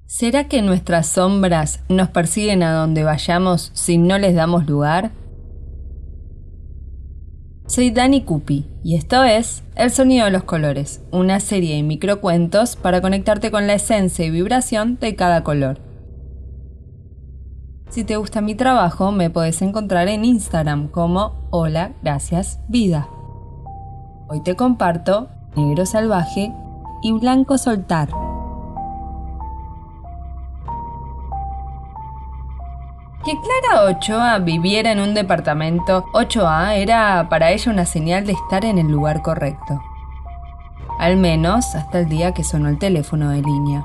¿Será que nuestras sombras nos persiguen a donde vayamos si no les damos lugar? Soy Dani Cupi y esto es El Sonido de los Colores, una serie de microcuentos para conectarte con la esencia y vibración de cada color. Si te gusta mi trabajo, me podés encontrar en Instagram como Hola, Gracias, Vida. Hoy te comparto Negro Salvaje y Blanco Soltar. Que Clara Ochoa viviera en un departamento 8A era para ella una señal de estar en el lugar correcto. Al menos hasta el día que sonó el teléfono de línea.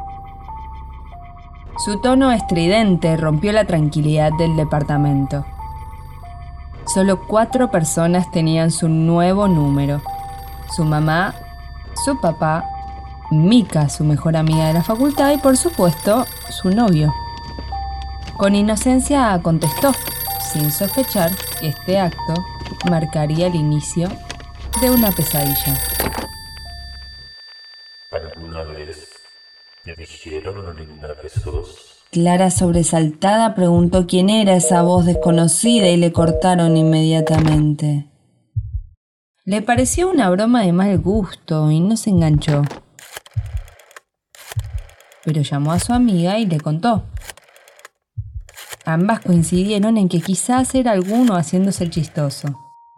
Su tono estridente rompió la tranquilidad del departamento. Solo 4 personas tenían su nuevo número. Su mamá, su papá, Mika, su mejor amiga de la facultad y por supuesto, su novio. Con inocencia contestó, sin sospechar que este acto marcaría el inicio de una pesadilla. ¿Alguna vez te dijeron lo linda que sos? Clara, sobresaltada, preguntó quién era esa voz desconocida y le cortaron inmediatamente. Le pareció una broma de mal gusto y no se enganchó. Pero llamó a su amiga y le contó. Ambas coincidieron en que quizás era alguno haciéndose el chistoso.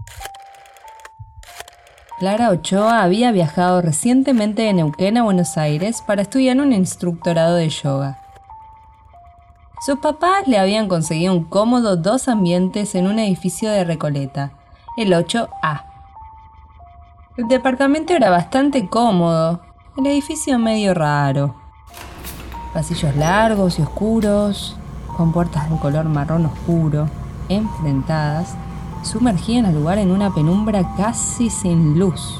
Clara Ochoa había viajado recientemente de Neuquén a Buenos Aires para estudiar un instructorado de yoga. Sus papás le habían conseguido un cómodo 2 ambientes en un edificio de Recoleta, el 8A. El departamento era bastante cómodo, el edificio medio raro. Pasillos largos y oscuros, con puertas de color marrón oscuro, enfrentadas, sumergían al lugar en una penumbra casi sin luz.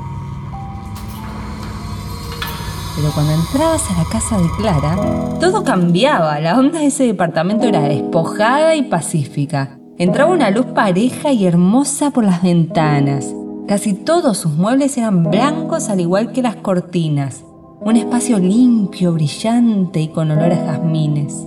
Pero cuando entrabas a la casa de Clara, todo cambiaba. La onda de ese departamento era despojada y pacífica. Entraba una luz pareja y hermosa por las ventanas. Casi todos sus muebles eran blancos al igual que las cortinas. Un espacio limpio, brillante y con olor a jazmines.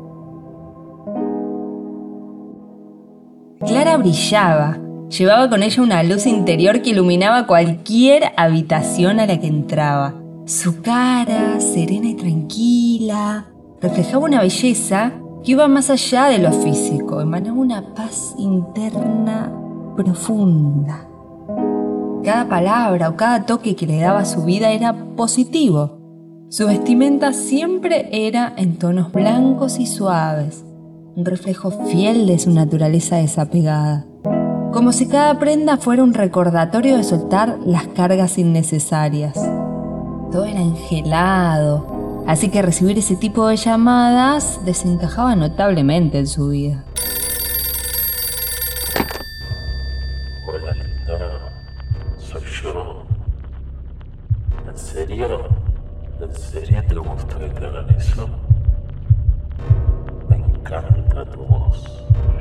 Clara brillaba, llevaba con ella una luz interior que iluminaba cualquier habitación a la que entraba. Su cara, serena y tranquila, reflejaba una belleza que iba más allá de lo físico, emanaba una paz interna profunda. Cada palabra o cada toque que le daba a su vida era positivo. Su vestimenta siempre era en tonos blancos y suaves. Un reflejo fiel de su naturaleza desapegada, como si cada prenda fuera un recordatorio de soltar las cargas innecesarias. Todo era angelado, así que recibir ese tipo de llamadas desencajaba notablemente en su vida. Hola linda, soy yo. ¿En serio? ¿En serio te gusta que te hagan eso? Me encanta tu voz.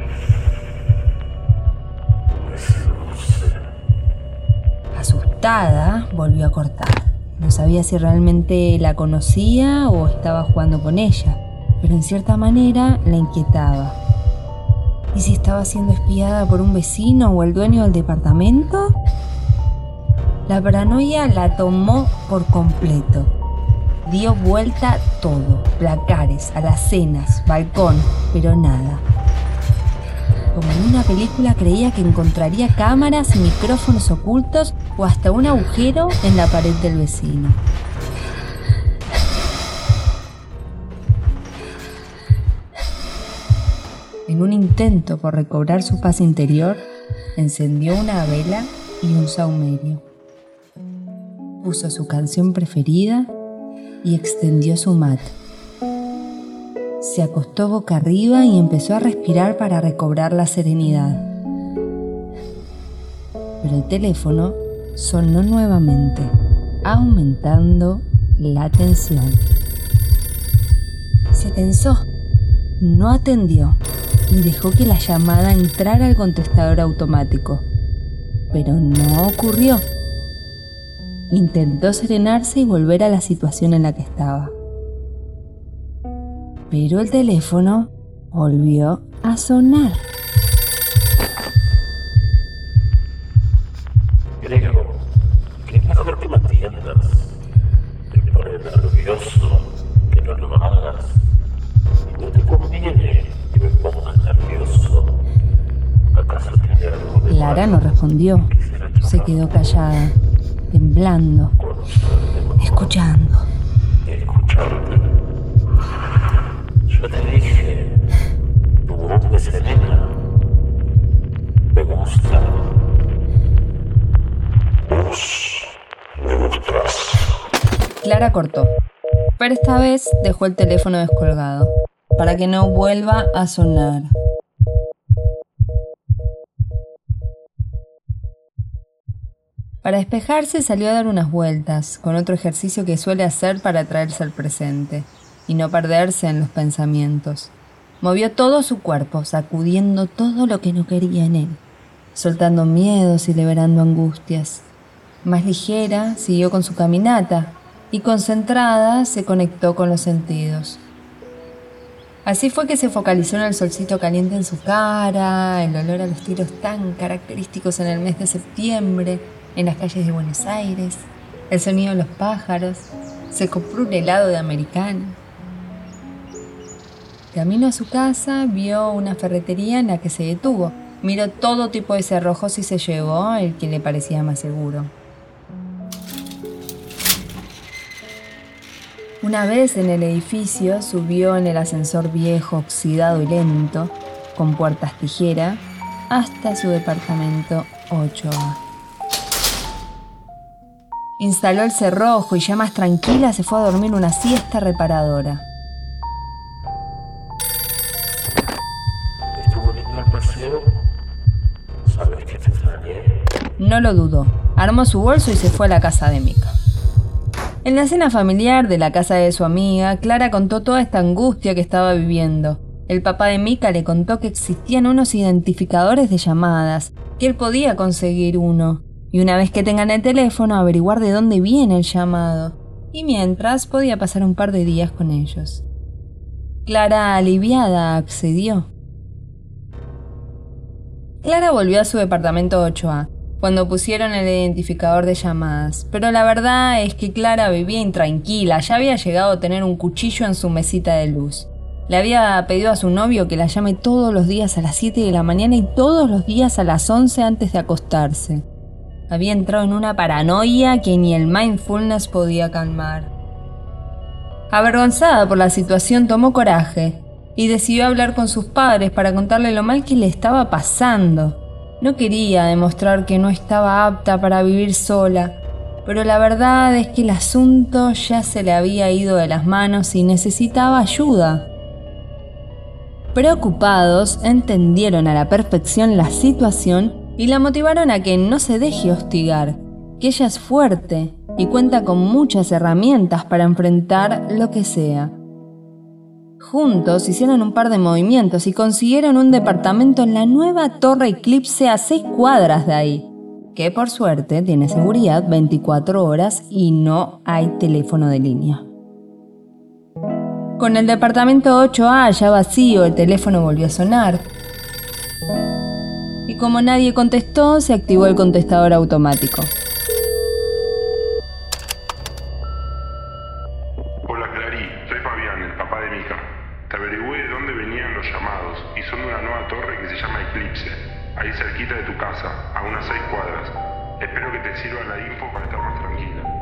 Me seduce. Asustada, volvió a cortar. No sabía si realmente la conocía o estaba jugando con ella, pero en cierta manera la inquietaba. ¿Y si estaba siendo espiada por un vecino o el dueño del departamento? La paranoia la tomó por completo. Dio vuelta todo, placares, alacenas, balcón, pero nada. Como en una película creía que encontraría cámaras y micrófonos ocultos o hasta un agujero en la pared del vecino. En un intento por recobrar su paz interior, encendió una vela y un saumerio. Puso su canción preferida y extendió su mat. Se acostó boca arriba y empezó a respirar para recobrar la serenidad. Pero el teléfono sonó nuevamente, aumentando la tensión. Se tensó, no atendió y dejó que la llamada entrara al contestador automático. Pero no ocurrió. Intentó serenarse y volver a la situación en la que estaba. Pero el teléfono volvió a sonar. Creo que es mejor que me atiendas. Te pone nervioso que no lo hagas. Y no te conviene que me pongas nervioso. ¿Acaso tiene algo de Clara malo? no respondió. Quisiera Se quedó callada, temblando, escuchando. escucharte. Yo te dije, tu voz me serena. Me gusta. Vos me gustás. Clara cortó, pero esta vez dejó el teléfono descolgado, para que no vuelva a sonar. Para despejarse salió a dar unas vueltas, con otro ejercicio que suele hacer para traerse al presente, y no perderse en los pensamientos. Movió todo su cuerpo, sacudiendo todo lo que no quería en él, soltando miedos y liberando angustias. Más ligera, siguió con su caminata, y concentrada se conectó con los sentidos. Así fue que se focalizó en el solcito caliente en su cara, el olor a los tiros tan característicos en el mes de septiembre, en las calles de Buenos Aires, el sonido de los pájaros, se compró un helado de americano. Camino a su casa, vio una ferretería en la que se detuvo, miró todo tipo de cerrojos y se llevó el que le parecía más seguro. Una vez en el edificio, subió en el ascensor viejo, oxidado y lento, con puertas tijera, hasta su departamento 8A. Instaló el cerrojo y ya más tranquila se fue a dormir una siesta reparadora. ¿Estuvo lindo el paseo? ¿Sabes que te extrañé? No lo dudó, armó su bolso y se fue a la casa de Mica. En la cena familiar de la casa de su amiga, Clara contó toda esta angustia que estaba viviendo. El papá de Mica le contó que existían unos identificadores de llamadas, que él podía conseguir uno, y una vez que tengan el teléfono averiguar de dónde viene el llamado, y mientras podía pasar un par de días con ellos. Clara, aliviada, accedió. Clara volvió a su departamento 8A, cuando pusieron el identificador de llamadas, pero la verdad es que Clara vivía intranquila, ya había llegado a tener un cuchillo en su mesita de luz. Le había pedido a su novio que la llame todos los días a las 7 de la mañana y todos los días a las 11 antes de acostarse. Había entrado en una paranoia que ni el mindfulness podía calmar. Avergonzada por la situación, tomó coraje y decidió hablar con sus padres para contarle lo mal que le estaba pasando. No quería demostrar que no estaba apta para vivir sola, pero la verdad es que el asunto ya se le había ido de las manos y necesitaba ayuda. Preocupados, entendieron a la perfección la situación y la motivaron a que no se deje hostigar, que ella es fuerte y cuenta con muchas herramientas para enfrentar lo que sea. Juntos hicieron un par de movimientos y consiguieron un departamento en la nueva Torre Eclipse a 6 cuadras de ahí, que por suerte tiene seguridad 24 horas y no hay teléfono de línea. Con el departamento 8A ya vacío, el teléfono volvió a sonar. Y como nadie contestó, se activó el contestador automático. Hola Clary, soy Fabián, el papá de Mica. Te averigüé de dónde venían los llamados y son de una nueva torre que se llama Eclipse, ahí cerquita de tu casa, a unas 6 cuadras. Espero que te sirva la info para estar más tranquila.